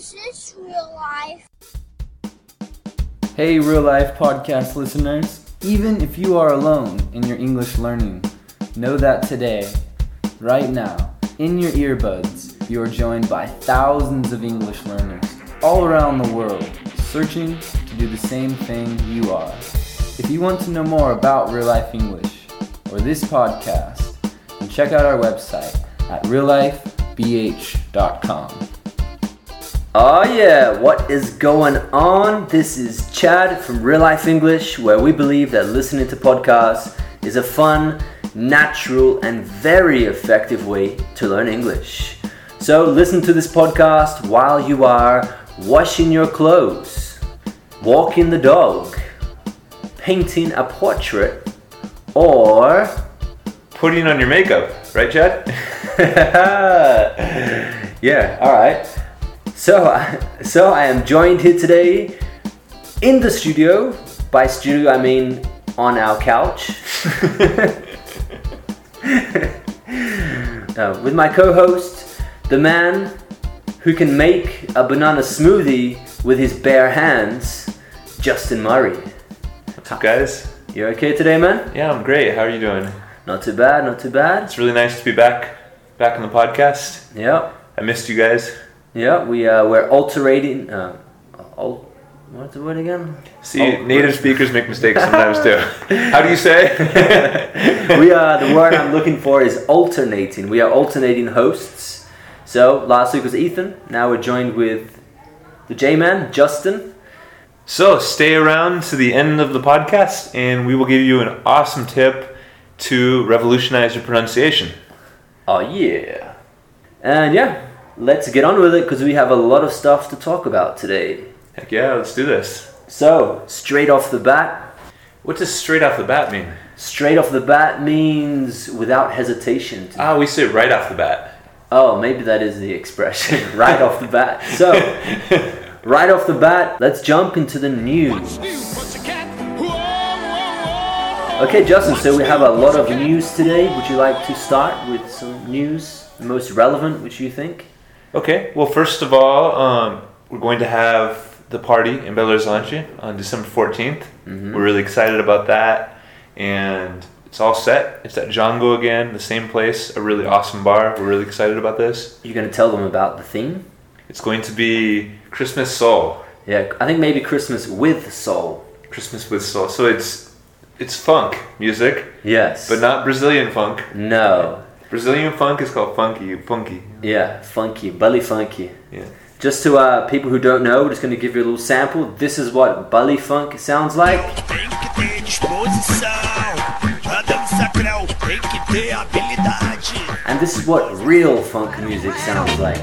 Is this real life? Hey, real life podcast listeners. Even if you are alone in your English learning, know that today, right now, in your earbuds, you are joined by thousands of English learners all around the world, searching to do the same thing you are. If you want to know more about Real Life English or this podcast, then check out our website at reallifebh.com. Oh yeah, what is going on? This is Chad from Real Life English, where we believe that listening to podcasts is a fun, natural, and very effective way to learn English. So listen to this podcast while you are washing your clothes, walking the dog, painting a portrait, or putting on your makeup, right, Chad? Yeah, alright. So I am joined here today in the studio. By studio, I mean on our couch. With my co-host, the man who can make a banana smoothie with his bare hands, Justin Murray. What's up, guys? You okay today, man? Yeah, I'm great. How are you doing? Not too bad, not too bad. It's really nice to be back on the podcast. Yep. I missed you guys. Yeah, we're alterating. What's the word again? See, native speakers make mistakes sometimes too. How do you say? The word I'm looking for is alternating. We are alternating hosts. So last week was Ethan. Now we're joined with the J-Man, Justin. So stay around to the end of the podcast, and we will give you an awesome tip to revolutionize your pronunciation. Oh yeah, and yeah. Let's get on with it because we have a lot of stuff to talk about today. Heck yeah, let's do this. So, straight off the bat. What does straight off the bat mean? Straight off the bat means without hesitation. We say right off the bat. Oh, maybe that is the expression. Right off the bat. So, right off the bat, let's jump into the news. Okay, Justin, so we have a lot of news today. Would you like to start with some news? The most relevant, which you think? Okay, well, first of all, we're going to have the party in Belo Horizonte on December 14th. Mm-hmm. We're really excited about that, and it's all set. It's at Django again, the same place, a really awesome bar. We're really excited about this. You're going to tell them about the theme? It's going to be Christmas Soul. Yeah, I think maybe Christmas with soul. Christmas with soul. So it's funk music. Yes. But not Brazilian funk. No. Brazilian funk is called funky. Yeah, funky, Bali funky. Yeah. Just to people who don't know, we're just going to give you a little sample. This is what Bali funk sounds like. And this is what real funk music sounds like.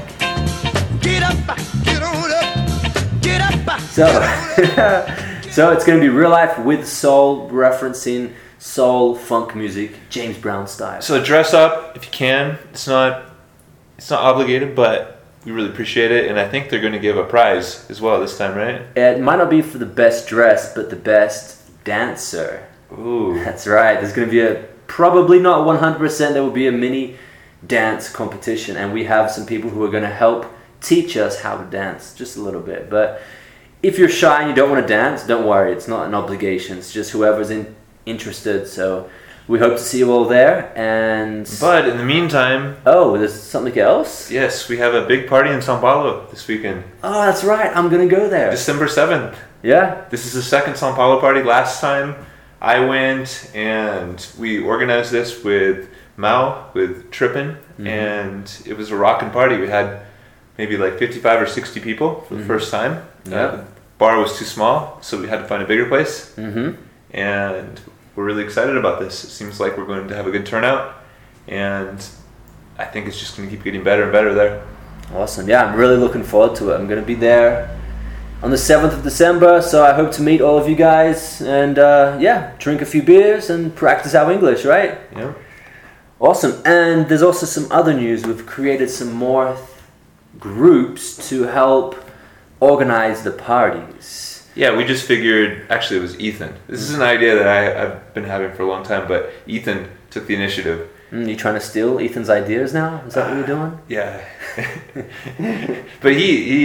So it's going to be real life with soul, referencing soul funk music, James Brown style. So dress up if you can. It's not obligated, but we really appreciate it, and I think they're going to give a prize as well this time, right? It might not be for the best dress, but the best dancer. Ooh, that's right. There's going to be probably not 100%. There will be a mini dance competition, and we have some people who are going to help teach us how to dance just a little bit. But if you're shy and you don't want to dance, don't worry. It's not an obligation. It's just whoever's interested. So we hope to see you all there. But in the meantime, there's something else? Yes, we have a big party in São Paulo this weekend. Oh, that's right. I'm gonna go there. December 7th. Yeah. This is the second São Paulo party. Last time I went, and we organized this with Mao, with Trippin', and it was a rockin' party. We had maybe like 55 or 60 people for the first time. The bar was too small, so we had to find a bigger place. And we're really excited about this. It seems like we're going to have a good turnout, and I think it's just going to keep getting better and better there. Awesome. Yeah, I'm really looking forward to it. I'm going to be there on the 7th of December, so I hope to meet all of you guys and drink a few beers and practice our English, right? Yeah. Awesome. And there's also some other news. We've created some more groups to help organize the parties. Yeah, we just figured, actually it was Ethan. This is an idea that I've been having for a long time, but Ethan took the initiative. You trying to steal Ethan's ideas now? Is that what you're doing? Yeah. But he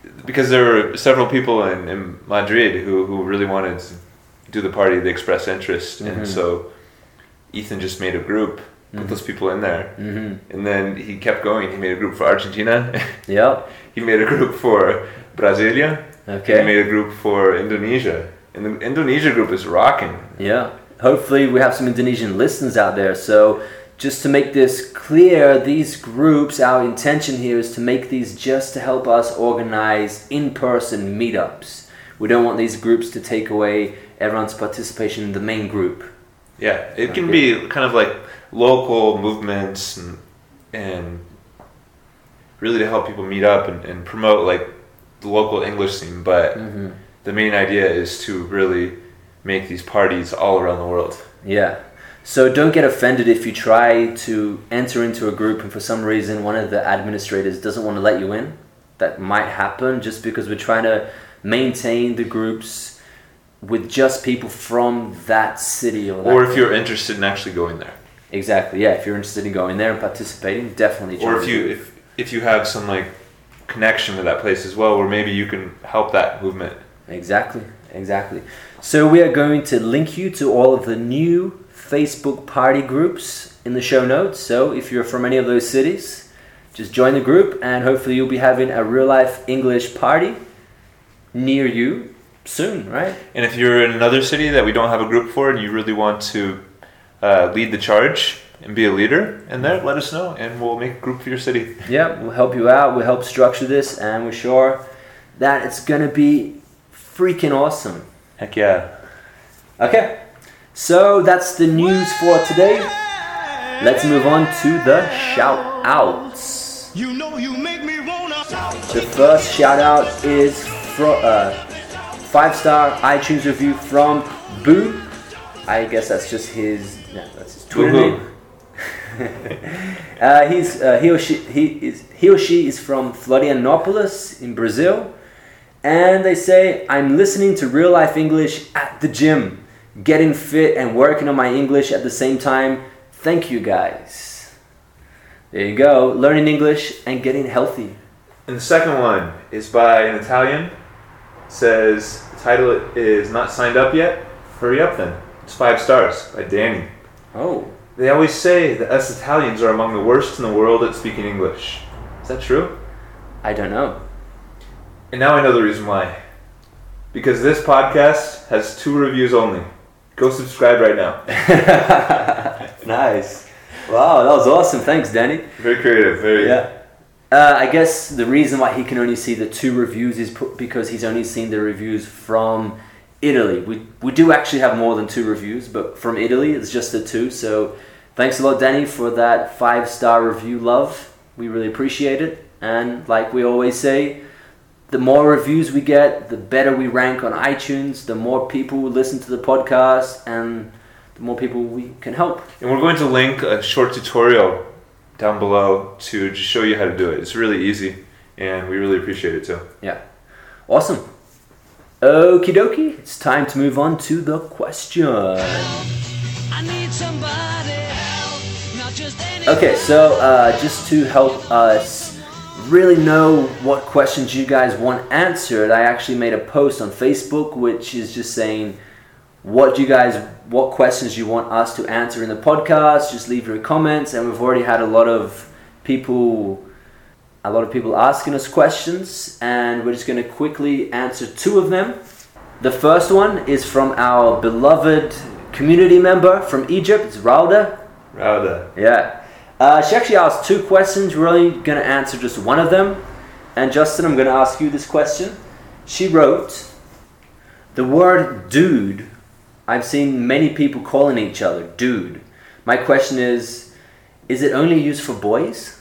because there were several people in Madrid who really wanted to do the party. They expressed interest, and so Ethan just made a group, put those people in there, and then he kept going. He made a group for Argentina. Yep. He made a group for Brasilia. Okay. He made a group for Indonesia, and the Indonesia group is rocking. Yeah. Hopefully we have some Indonesian listeners out there. So just to make this clear, these groups, our intention here is to make these just to help us organize in-person meetups. We don't want these groups to take away everyone's participation in the main group. Yeah, it can be kind of like local movements and really to help people meet up and promote like the local English scene. But the main idea is to really make these parties all around the world. Yeah. So don't get offended if you try to enter into a group and for some reason one of the administrators doesn't want to let you in. That might happen just because we're trying to maintain the groups with just people from that city or if you're interested in actually going there. Exactly. Yeah, if you're interested in going there and participating, definitely try. Or if you have some like connection to that place as well, where maybe you can help that movement. Exactly. So we are going to link you to all of the new Facebook party groups in the show notes. So if you're from any of those cities, just join the group and hopefully you'll be having a real life English party near you soon, right? And if you're in another city that we don't have a group for and you really want to lead the charge and be a leader in there, let us know and we'll make a group for your city. Yeah, we'll help you out. We'll help structure this and we're sure that it's going to be freaking awesome. Heck yeah. Okay, so that's the news for today. Let's move on to the shout outs. You know you make me wanna. The first shout out is from 5-star iTunes review from Boo. I guess that's just his Twitter name. He or she is from Florianopolis in Brazil. And they say, I'm listening to Real Life English at the gym, getting fit and working on my English at the same time. Thank you guys. There you go, learning English and getting healthy. And the second one is by an Italian. It says, the title is Not Signed Up Yet? Hurry up then. It's 5 stars by Danny. Oh. They always say that us Italians are among the worst in the world at speaking English. Is that true? I don't know. And now I know the reason why. Because this podcast has 2 reviews only. Go subscribe right now. Nice. Wow, that was awesome. Thanks, Danny. Very creative. Very. Yeah. I guess the reason why he can only see the 2 reviews is because he's only seen the reviews from Italy. We do actually have more than 2 reviews, but from Italy it's just the 2. So thanks a lot, Danny, for that 5-star review, love. We really appreciate it. And like we always say, the more reviews we get, the better we rank on iTunes, the more people listen to the podcast, and the more people we can help. And we're going to link a short tutorial down below to just show you how to do it. It's really easy, and we really appreciate it too. Yeah. Awesome. Okie dokie, it's time to move on to the question. I need somebody help, not just any. Okay, so just to help us really know what questions you guys want answered, I actually made a post on Facebook which is just saying what questions you want us to answer in the podcast. Just leave your comments, and we've already had a lot of people asking us questions, and we're just going to quickly answer 2 of them. The first one is from our beloved community member from Egypt. It's Rauda. Yeah. She actually asked 2 questions. We're only going to answer just one of them. And Justin, I'm going to ask you this question. She wrote, the word dude, I've seen many people calling each other dude. My question is it only used for boys?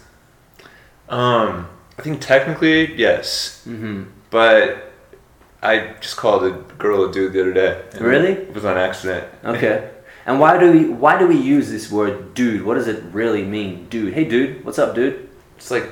I think technically, yes. But I just called a girl a dude the other day. Really? It was on accident. Okay. And why do we use this word dude? What does it really mean? Dude. Hey dude, what's up, dude? It's like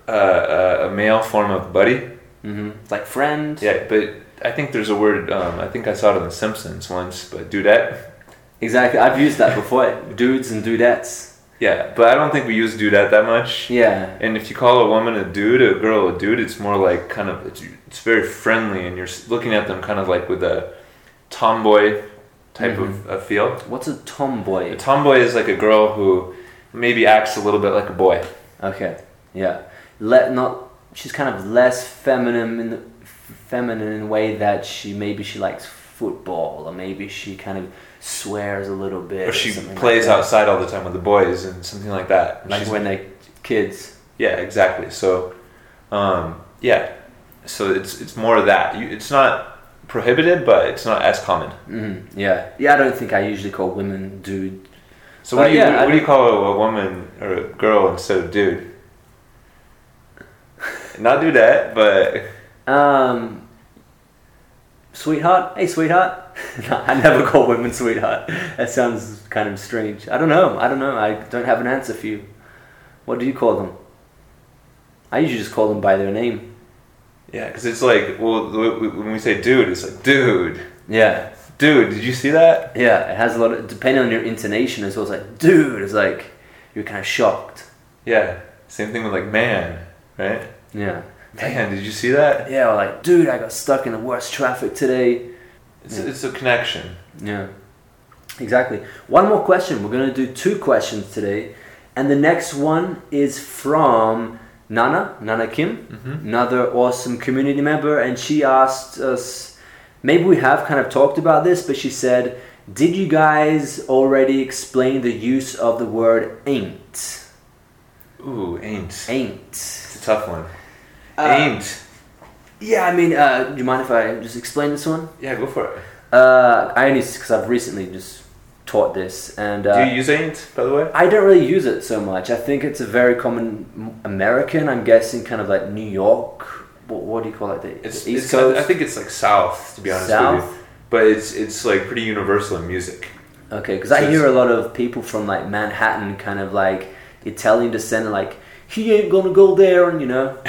a male form of buddy. Like friend. Yeah, but I think there's a word, I think I saw it on The Simpsons once, but dudette. Exactly. I've used that before. Dudes and dudettes. Yeah, but I don't think we use dudette that much. Yeah. And if you call a woman a dude, a girl a dude, it's more like kind of, it's very friendly, and you're looking at them kind of like with a tomboy type of feel. What's a tomboy? A tomboy is like a girl who maybe acts a little bit like a boy. Okay. Yeah. She's kind of less feminine in a way that she likes football, or maybe she kind of swears a little bit, Or she something plays like that. outside all the time with the boys and something like that. Like She's- when they're kids. Yeah, exactly. So, yeah. So it's more of that. It's not prohibited, but it's not as common. Yeah. Yeah, I don't think I usually call women dude. So what But do you call a woman or a girl instead of dude? Not do that, but Sweetheart? Hey, sweetheart. No, I never call women sweetheart. That sounds kind of strange. I don't know. I don't have an answer for you. What do you call them? I usually just call them by their name. yeah, because it's like, well, when we say dude, it's like, dude, Yeah. dude, did you see that? Yeah, it has a lot of, depending on your intonation as well. It's like, dude, it's like, you're kind of shocked. Yeah, same thing with like man, right? Yeah. Man, did you see that? Yeah, or like, dude, I got stuck in the worst traffic today. It's a connection. Yeah, exactly. One more question. We're going to do 2 questions today. And the next one is from Nana Kim, another awesome community member. And she asked us, maybe we have kind of talked about this, but she said, did you guys already explain the use of the word ain't? Ooh, ain't. Ain't. It's a tough one. Ain't. Yeah, I mean, do you mind if I just explain this one? Yeah, go for it. I only, because I've recently just taught this, and Do you use ain't, by the way? I don't really use it so much. I think it's a very common American, I'm guessing, kind of like New York. What do you call it? The East Coast? I think it's like South, to be honest with South? you. But it's like pretty universal in music. Okay, because So I hear it's- a lot of people from like Manhattan, kind of like Italian descent, like, he ain't gonna go there, and you know.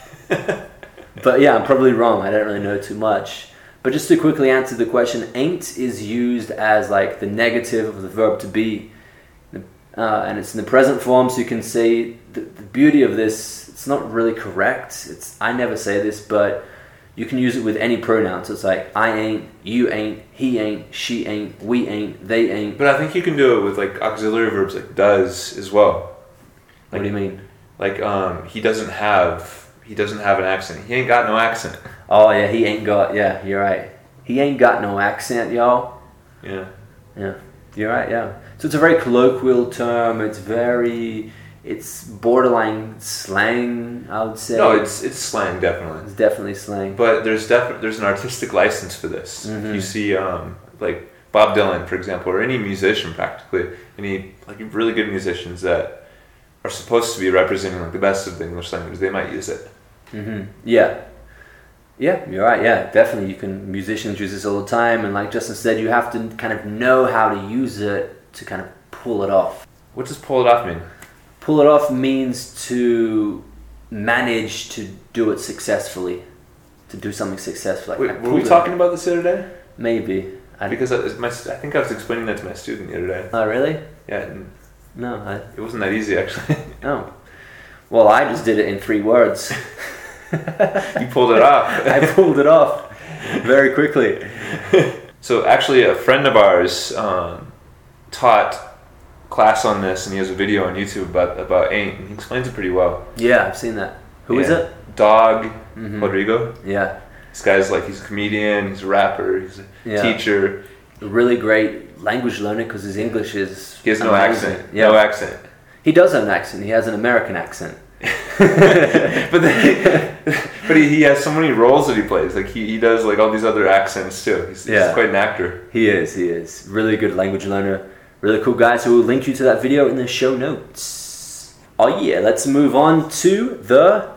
But yeah, I'm probably wrong. I don't really know too much. But just to quickly answer the question, ain't is used as like the negative of the verb to be. And it's in the present form, so you can say the beauty of this, it's not really correct. I never say this, but you can use it with any pronoun. So it's like, I ain't, you ain't, he ain't, she ain't, we ain't, they ain't. But I think you can do it with like auxiliary verbs like does as well. What do you mean? Like he doesn't have an accent. He ain't got no accent. Oh yeah, he ain't got, yeah, you're right. He ain't got no accent, y'all. Yeah. Yeah, you're right, yeah. So it's a very colloquial term. It's borderline slang, I would say. No, it's slang definitely. It's definitely slang. But there's an artistic license for this. You see like Bob Dylan, for example, or any musician practically, any like really good musicians that are supposed to be representing like the best of the English language, they might use it. Yeah. Yeah, you're right, yeah, definitely. Musicians use this all the time, and like Justin said, you have to kind of know how to use it to kind of pull it off. What does pull it off mean? Pull it off means to manage to do it successfely, to do something successful. Like, Wait, I were we pulled it- talking about this the other day? Maybe. Because I think I was explaining that to my student the other day. Oh, really? Yeah, and No, it wasn't that easy actually. no. Well, I just did it in 3 words. You pulled it off. I pulled it off very quickly. So actually, a friend of ours taught class on this, and he has a video on YouTube about ain't, and he explains it pretty well. Yeah, I've seen that. Who is it? Dog Rodrigo. Yeah. This guy's like, he's a comedian, he's a rapper, he's a Yeah. teacher. A really great language learner because his English is He has no amazing. accent. Yeah. No accent. He does have an accent. He has an American accent. But he has so many roles that he plays. Like he does like all these other accents too. He's quite an actor. He is. Really good language learner. Really cool guy. So we'll link you to that video in the show notes. Oh yeah, let's move on to the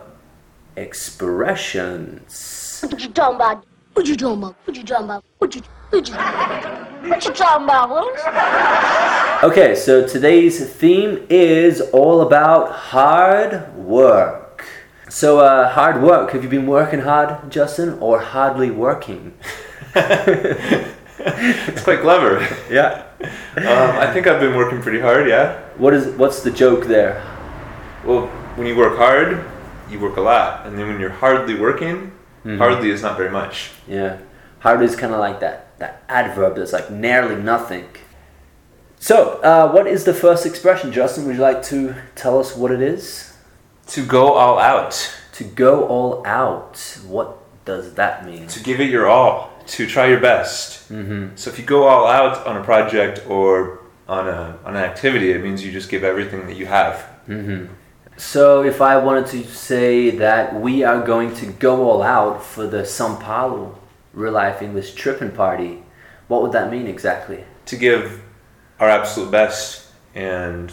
expressions. What you talking about? What you talking about? What you talking about? What you talking about, Willis? Okay, so today's theme is all about hard work. So, hard work. Have you been working hard, Justin, or hardly working? It's quite clever. Yeah. I think I've been working pretty hard, yeah. What's the joke there? Well, when you work hard, you work a lot. And then when you're hardly working, hardly is not very much. Yeah. Hard is kind of like that adverb that's like nearly nothing. So, what is the first expression, Justin? Would you like to tell us what it is? To go all out. To go all out. What does that mean? To give it your all. To try your best. Mm-hmm. So if you go all out on a project or on an activity, it means you just give everything that you have. Mm-hmm. So if I wanted to say that we are going to go all out for the São Paulo Real Life English Trippin' Party, what would that mean exactly? To give our absolute best and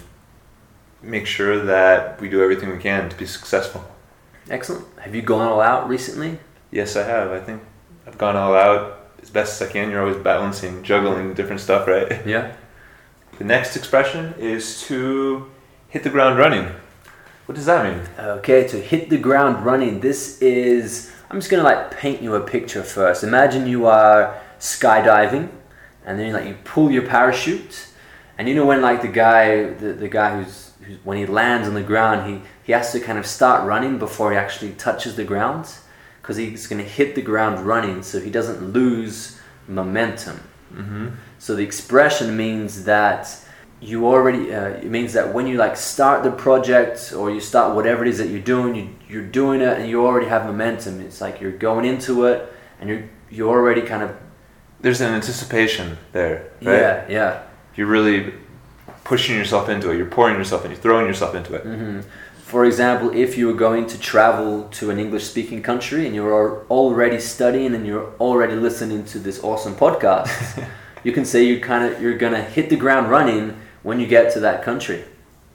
make sure that we do everything we can to be successful. Excellent. Have you gone all out recently? Yes, I have. I think I've gone all out as best as I can. You're always balancing, juggling different stuff, right? Yeah. The next expression is to hit the ground running. What does that mean? Okay, to hit the ground running. This is, I'm just gonna like paint you a picture first. Imagine you are skydiving, and then you pull your parachute, and you know when like the guy who's when he lands on the ground, he has to kind of start running before he actually touches the ground, because he's gonna hit the ground running, so he doesn't lose momentum. Mm-hmm. So the expression means that you already, it means that when you like start the project or you start whatever it is that you're doing it and you already have momentum. It's like you're going into it and you're already kind of... There's an anticipation there, right? Yeah. You're really pushing yourself into it. You're pouring yourself in. You're throwing yourself into it. Mm-hmm. For example, if you were going to travel to an English-speaking country and you're already studying and you're already listening to this awesome podcast, you can say you're gonna hit the ground running when you get to that country.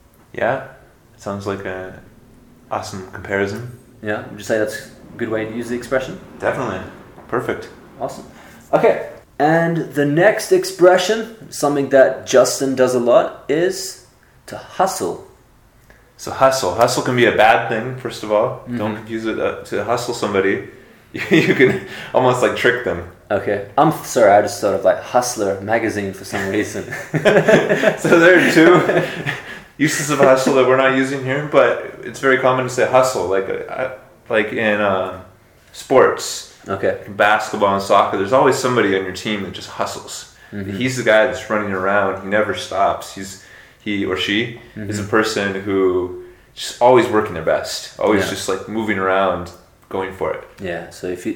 Yeah, sounds like an awesome comparison. Yeah, would you say that's a good way to use the expression? Definitely. Perfect. Awesome. Okay, and the next expression, something that Justin does a lot, is to hustle. So hustle. Hustle can be a bad thing, first of all. Mm-hmm. Don't confuse it to hustle somebody. You can almost like trick them. Okay. I'm sorry, I just thought of like Hustler magazine for some reason. So there are two uses of hustle that we're not using here, but it's very common to say hustle, like in sports. Okay. Basketball and soccer, there's always somebody on your team that just hustles. Mm-hmm. He's the guy that's running around. He never stops. He or she is a person who just always working their best, always just like moving around, going for it. Yeah. So if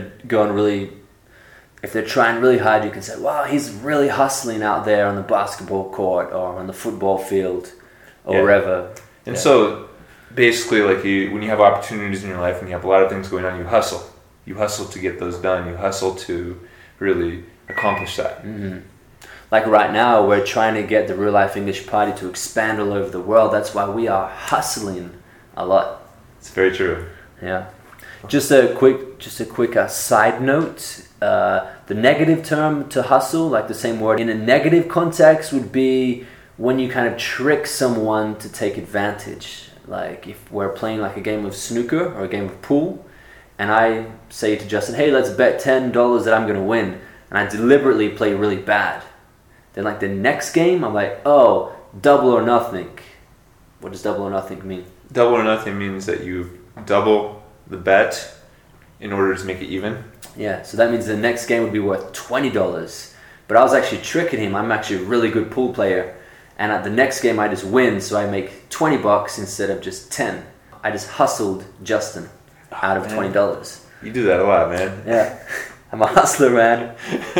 they're trying really hard, you can say, "Wow, he's really hustling out there on the basketball court or on the football field or wherever." And so, basically, like when you have opportunities in your life and you have a lot of things going on, you hustle. You hustle to get those done. You hustle to really accomplish that. Mm-hmm. Like right now, we're trying to get the Real Life English Party to expand all over the world. That's why we are hustling a lot. It's very true. Yeah. Just a quick side note. The negative term to hustle, like the same word in a negative context, would be when you kind of trick someone to take advantage. Like if we're playing like a game of snooker or a game of pool, and I say to Justin, "Hey, let's bet $10 that I'm going to win," and I deliberately play really bad. Then like the next game, I'm like, "Oh, double or nothing." What does double or nothing mean? Double or nothing means that you double the bet in order to make it even. Yeah, so that means the next game would be worth $20. But I was actually tricking him. I'm actually a really good pool player. And at the next game, I just win, so I make $20 instead of just 10. I just hustled Justin out of $20. You do that a lot, man. Yeah, I'm a hustler, man.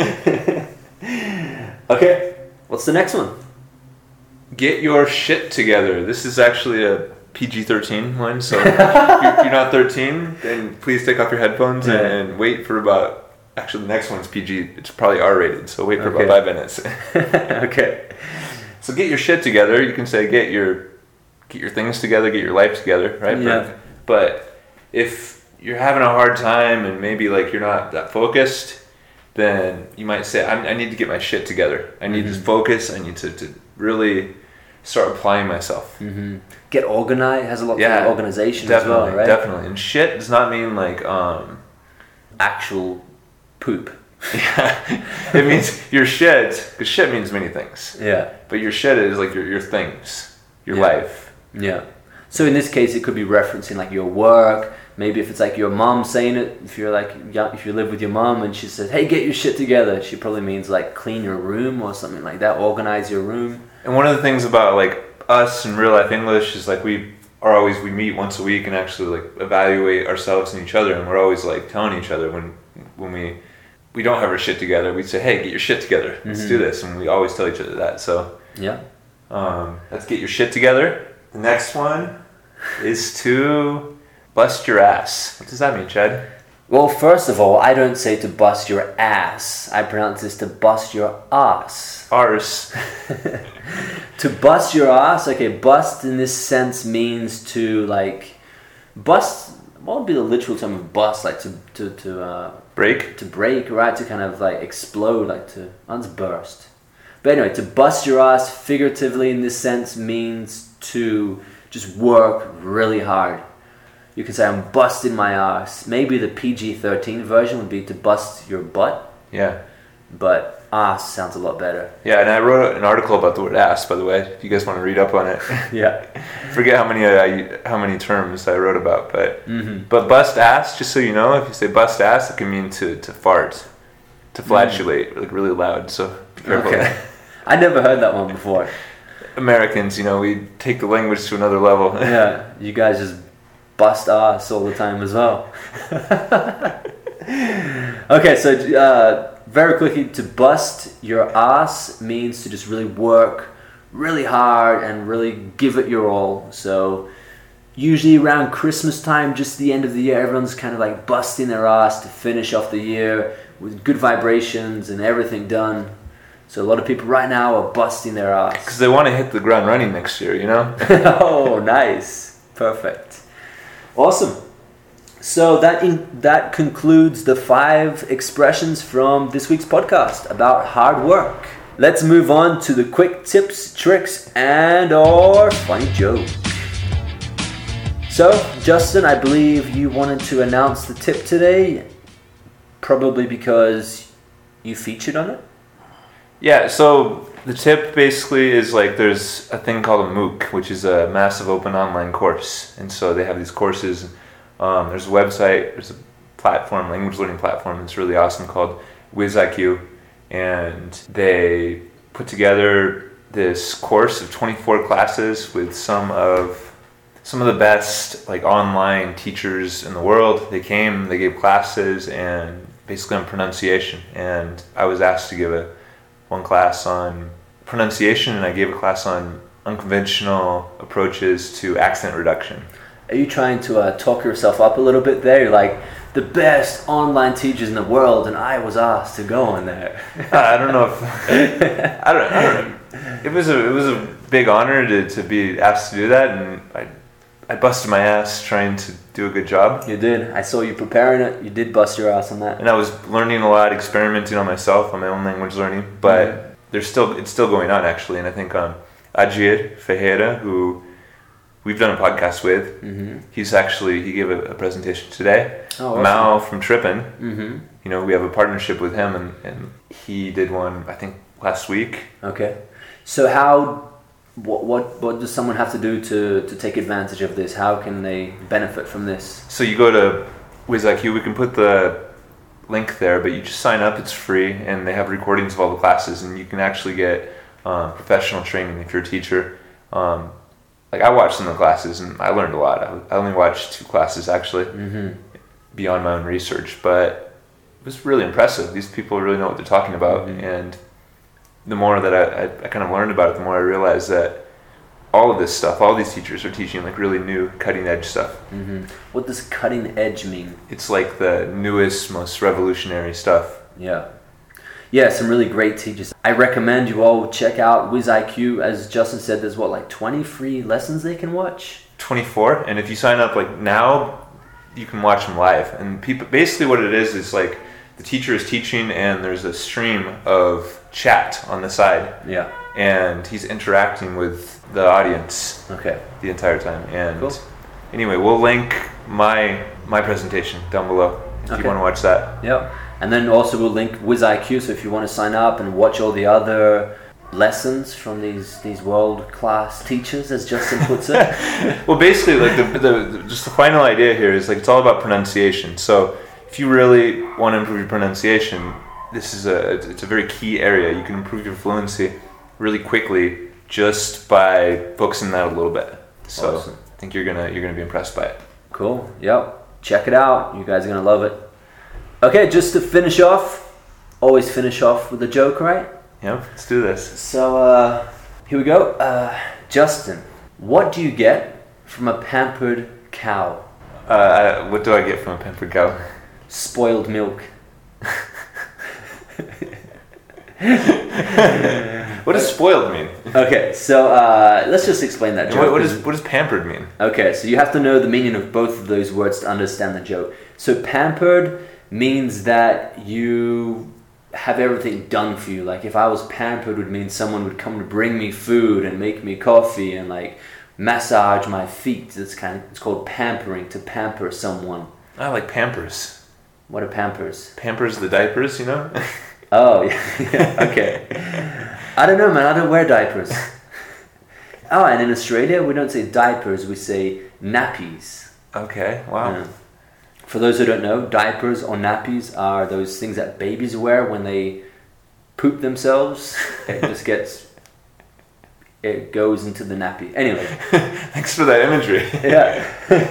Okay, what's the next one? Get your shit together. This is actually a PG-13 one, so if you're not 13, then please take off your headphones and wait for about... Actually, the next one's PG. It's probably R-rated, so wait for about 5 minutes. Okay. So get your shit together. You can say get your things together, get your life together, right? Yeah. But if you're having a hard time and maybe like you're not that focused, then you might say, I need to get my shit together. I need to focus. I need to really start applying myself. Mm-hmm. Get organized. Has a lot to do with organization as well, right? Definitely. And shit does not mean like actual poop. Yeah, it means your shit, because shit means many things. Yeah. But your shit is like your things, your Yeah. life. Yeah. So in this case, it could be referencing like your work. Maybe if it's like your mom saying it, if you live with your mom and she says, "Hey, get your shit together," she probably means like clean your room or something like that, organize your room. And one of the things about like us in real life English is like we meet once a week and actually like evaluate ourselves and each other, and we're always like telling each other when we don't have our shit together, we say, "Hey, get your shit together. Let's do this," and we always tell each other that. So Yeah. let's get your shit together. The next one is to bust your ass. What does that mean, Chad? Well, first of all, I don't say to bust your ass. I pronounce this to bust your ass. Arse. To bust your ass, okay, bust in this sense means to like bust. What would be the literal term of bust? Like to Break. to break, right? To kind of like explode, like to that's burst. But anyway, to bust your ass figuratively in this sense means to just work really hard. You can say, "I'm busting my ass." Maybe the PG-13 version would be to bust your butt, Yeah. but ass sounds a lot better. Yeah, and I wrote an article about the word ass, by the way, if you guys want to read up on it. Yeah. Forget how many terms I wrote about, but bust ass, just so you know, if you say bust ass, it can mean to fart, to flatulate, like really loud, so be careful. Okay. I never heard that one before. Americans, we take the language to another level. Yeah, you guys just bust ass all the time as well. Okay, so very quickly, to bust your ass means to just really work really hard and really give it your all. So usually around Christmas time, just the end of the year, everyone's kind of like busting their ass to finish off the year with good vibrations and everything done. So a lot of people right now are busting their ass. Because they want to hit the ground running next year, Oh, nice. Perfect. Awesome. So that concludes the 5 expressions from this week's podcast about hard work. Let's move on to the quick tips, tricks, and or funny joke. So, Justin, I believe you wanted to announce the tip today, probably because you featured on it? Yeah, so the tip basically is like there's a thing called a MOOC, which is a massive open online course. And so they have these courses. There's a website, there's a platform, language learning platform that's really awesome called WizIQ. And they put together this course of 24 classes with some of the best like online teachers in the world. They came, they gave classes and basically on pronunciation. And I was asked to give one class on pronunciation, and I gave a class on unconventional approaches to accent reduction. Are you trying to talk yourself up a little bit there? You're like, the best online teachers in the world, and I was asked to go on there. I don't know if I don't know. It was a big honor to be asked to do that, and I busted my ass trying to do a good job. You did. I saw you preparing it. You did bust your ass on that. And I was learning a lot, experimenting on myself, on my own language learning. But it's still going on actually. And I think Ajir Ferreira, who we've done a podcast with, he gave a presentation today. Oh, awesome. Mao from Trippin. We have a partnership with him, and he did one I think last week. Okay. So what does someone have to do to take advantage of this? How can they benefit from this? So you go to WizIQ, we can put the link there, but you just sign up, it's free, and they have recordings of all the classes, and you can actually get professional training if you're a teacher. Like I watched some of the classes, and I learned a lot. I only watched 2 classes actually, beyond my own research, but it was really impressive. These people really know what they're talking about, and the more that I kind of learned about it, the more I realized that all of this stuff, all these teachers are teaching like really new, cutting edge stuff. What does cutting edge mean? It's like the newest, most revolutionary stuff. Yeah, some really great teachers. I recommend you all check out WizIQ. As Justin said, there's 20 free lessons they can watch? 24, and if you sign up like now, you can watch them live. And basically what it is like the teacher is teaching, and there's a stream of chat on the side. Yeah. And he's interacting with the audience. Okay. The entire time. And cool. Anyway, we'll link my presentation down below if you want to watch that. Yep. And then also we'll link WizIQ, so if you want to sign up and watch all the other lessons from these world-class teachers, as Justin puts it. Well, basically, like just the final idea here is like it's all about pronunciation. So if you really want to improve your pronunciation, it's a very key area. You can improve your fluency really quickly just by focusing on that a little bit. So Awesome. I think you're gonna be impressed by it. Cool. Yep. Check it out. You guys are gonna love it. Okay, just to finish off, always finish off with a joke, right? Yeah, let's do this. So here we go. Justin, what do you get from a pampered cow? What do I get from a pampered cow? Spoiled milk. What does spoiled mean? Okay, so let's just explain that And joke. what does pampered mean? Okay, so you have to know the meaning of both of those words to understand the joke. So pampered means that you have everything done for you. Like if I was pampered would mean someone would come to bring me food and make me coffee and like massage my feet. It's called pampering, to pamper someone. I like Pampers. What are Pampers? Pampers the diapers, you know? Oh, yeah, okay. I don't know, man. I don't wear diapers. Oh, and in Australia, we don't say diapers. We say nappies. Okay, wow. Yeah. For those who don't know, diapers or nappies are those things that babies wear when they poop themselves. It goes into the nappy. Anyway. Thanks for that imagery. Yeah.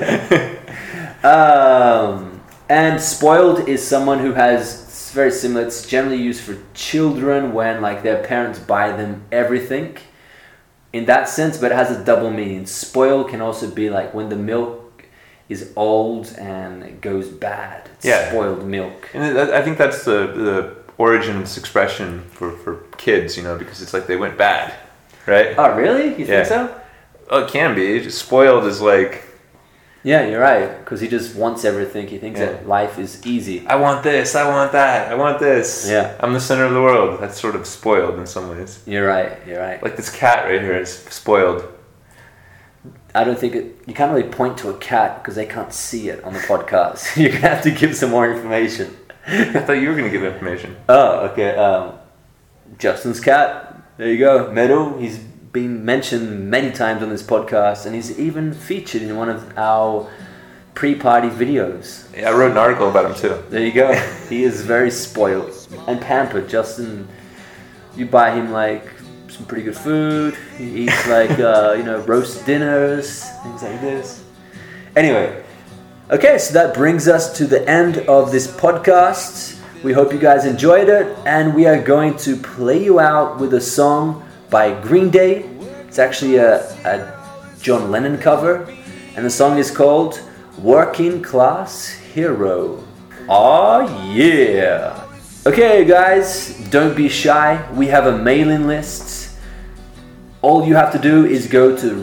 And spoiled is someone who has, it's very similar. It's generally used for children when like their parents buy them everything. In that sense, but it has a double meaning. Spoiled can also be like when the milk is old and it goes bad. It's spoiled milk. And I think that's the origin of this expression for kids, you know, because it's like they went bad, right? Oh, really? You think so? Oh, it can be. Just spoiled is like... Yeah, you're right. Because he just wants everything. He thinks that life is easy. I want this, I want that, I want this. Yeah. I'm the center of the world. That's sort of spoiled in some ways. You're right. Like this cat right here is spoiled. I don't think you can't really point to a cat because they can't see it on the podcast. You're going to have to give some more information. I thought you were going to give information. Oh, okay. Justin's cat. There you go. Meadow. He's been mentioned many times on this podcast, and he's even featured in one of our pre-party videos. Yeah, I wrote an article about him too. There you go. He is very spoiled and pampered. Justin, you buy him like some pretty good food. He eats like roast dinners, things like this. Anyway, okay, so that brings us to the end of this podcast. We hope you guys enjoyed it, and we are going to play you out with a song by Green Day. It's actually a John Lennon cover, and the song is called Working Class Hero. Oh yeah! Okay guys, don't be shy. We have a mailing list. All you have to do is go to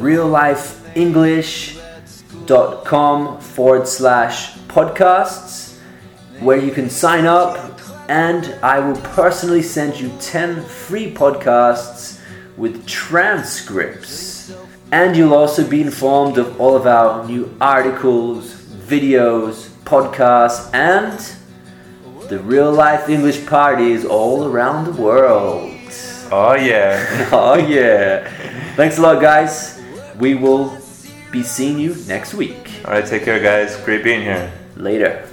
reallifeenglish.com/podcasts, where you can sign up, and I will personally send you 10 free podcasts with transcripts. And you'll also be informed of all of our new articles, videos, podcasts, and the real life English parties all around the world. Oh yeah. Oh yeah. Thanks a lot, guys. We will be seeing you next week. Alright, take care guys. Great being here. Later.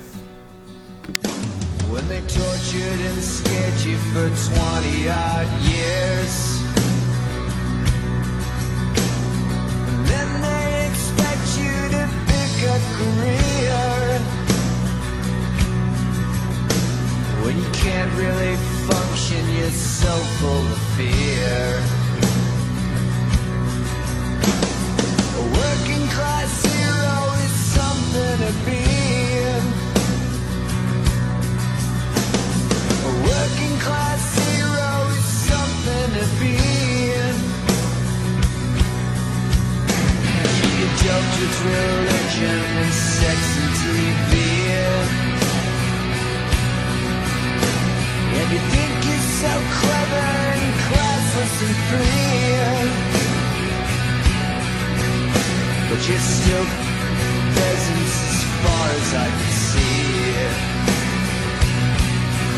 When they tortured and scared you for 20 odd years, and then they expect you to pick a career when you can't really function, you're so full of fear. A working class hero is something to be. A working class hero is something to be. You joked with religion and sex and TV, and you think you're so clever and classless and free, but you're still peasants as far as I can see.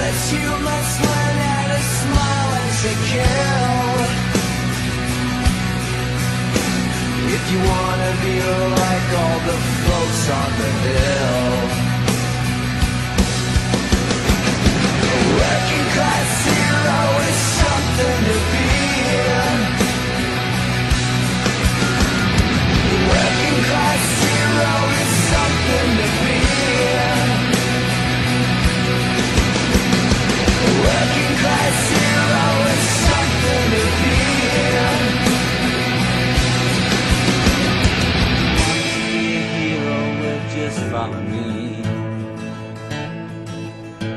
But you must learn how to smile and to kill if you wanna be like all the folks on the hill. A working class hero is something to be. A working class hero is something to be. A working class hero is something to be. Just follow me.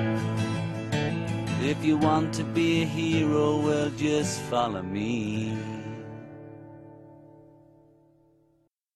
If you want to be a hero, well, just follow me.